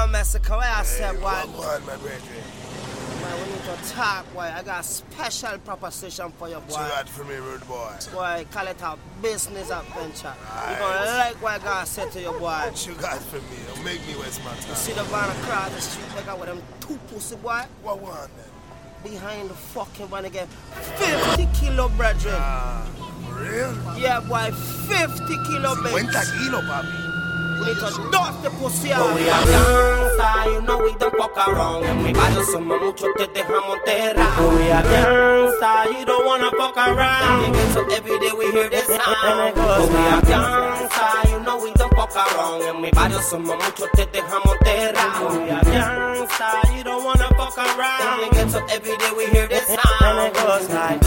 Mexico, where I said, boy. What, my brethren? Boy, we need to talk, boy. I got a special proposition for you, boy. Too hard for me, rude boy. Boy, call it a business adventure. You gonna like what I gotta say to you, boy. Too hard for me. Don't make me waste my time. You see the van across the street, they got with them two pussy, boy? What one then? Behind the fucking van again. 50 kilo, brethren. For real? Yeah, boy, 50 kilo, bitch. 50 kilo, papi. We need to dust the pussy out. But we are gangsta, you know we don't fuck around. En mi barrio somos muchos, te dejamos enterrar. But we are gangsta, you don't wanna fuck around. So every day we hear this sound. But we are gangsta, you know we don't fuck around. En mi barrio somos muchos, te dejamos enterrar. But we are gangsta, you don't wanna fuck around. So every day we hear this sound. And it goes like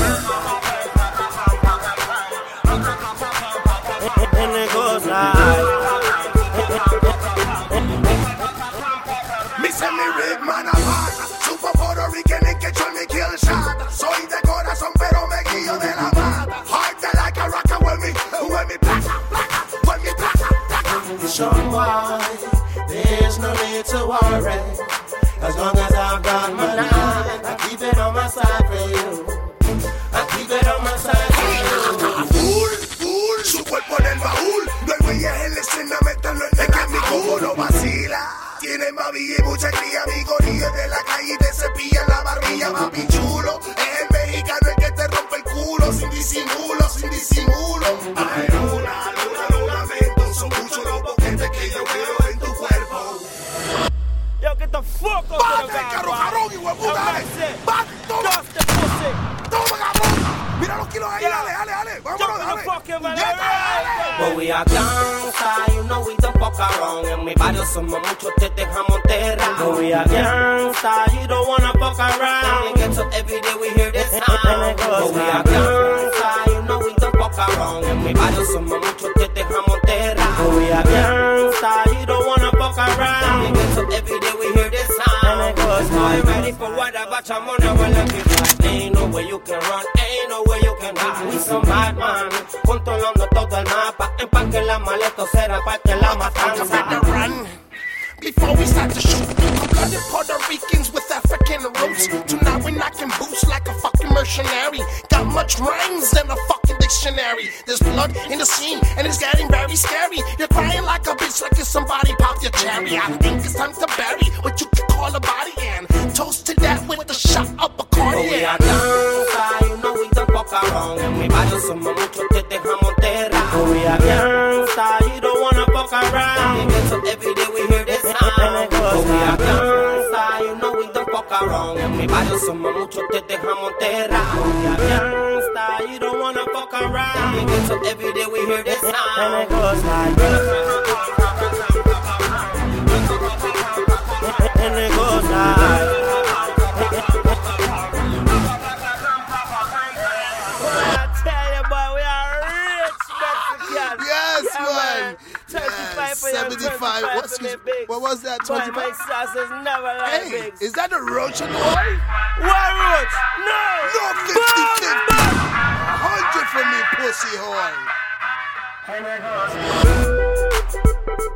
and it goes like Me say me rig man apart. Super Puerto Rican and get you me kill shot. Soy de corazón pero me guío de la mata. Heart like a rocker when me placa, when me placa. Sean boy, there's no need to worry. As long as I've got my line, I keep it on my side for you. I keep it on my side for you. Full, su cuerpo en el baúl. No hay güeyes en la escena, métalo en el mi como no vacila. Tiene mavilla y mucha cría, mi gorilla de la calle y te cepilla la barbilla, papi chulo. Es el mexicano el que te rompe el culo, sin disimulo, sin disimulo. Ay, luna, lo lamento, son muchos los boquetes que yo veo en tu cuerpo. Yo, get the fuck up. ¡Bate el carro, jarón, hijo de puta! ¡Bate, toma! ¡Toma, cabrón! Mira los kilos ahí, dale, vámonos, dale. But we are gangsta, you know we don't fuck around. En mi barrio somos muchos, te dejamos enterrar. But we are gangsta, you don't wanna fuck around. So every day we hear this sound. But we are gangsta, you know we don't fuck around. En mi barrio somos muchos, te dejamos enterrar. But we are gangsta, you don't wanna fuck around. So every day we hear this sound. And it goes, are you ready for what about your money? Well, let me back. Ain't no way you can run, ain't no way you can hide. We some bad man, controlando todo el mapa. Empaque la maleta, será parte la matanza. Before we start to shoot, blooded Puerto Ricans with African roots. Tonight we're knocking boots like a fucking mercenary. Got much rhymes than a fucking dictionary. There's blood in the scene and it's getting very scary. You're crying like a bitch like if somebody popped your cherry. I think it's time to bury what you could call a body and toast to that with a shot of Bacardi. But we are gangsta, you know we don't fuck around. En mi barrio somos muchos, te dejamos enterrar. But we are gangsta, you don't wanna fuck around. So every day we hear this sound. But we are gangsta, you know we don't fuck around. En mi barrio somos muchos, te dejamos enterrar. But we are gangsta, you don't wanna fuck around. So every day we hear this sound. And it goes like and it goes like Yes, man. 35 for 75. What was that? 25. My sauces never like Hey, bigs. is that a roach in the boy? What roach? No! No, 50-50. 100 for me, pussy whore.